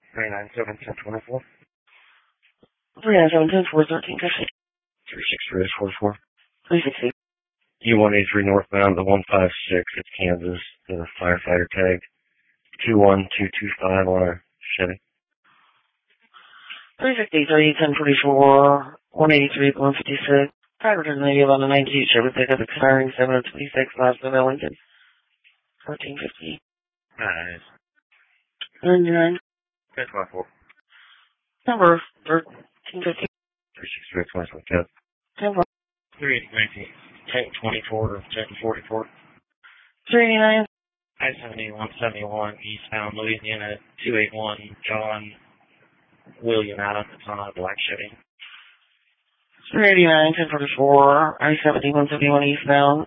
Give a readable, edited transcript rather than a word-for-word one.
397-1024. 397-10-4-13-50. 363-44. 360. U-183 northbound, the 156, it's Kansas, the firefighter tag. 21225 on a Chevy. 363-10-44. 183 156. Driver turn negative on the 92 Chevy pickup expiring 7-26, last of Ellington. 1450. Nice. 99. 1024. Number 1350. 363-2024. 10 380-1024 to 1044. 389. I-71 eastbound Louisiana 281 John William Adams. It's on a black Chevy. 389 1044. I-71 71 eastbound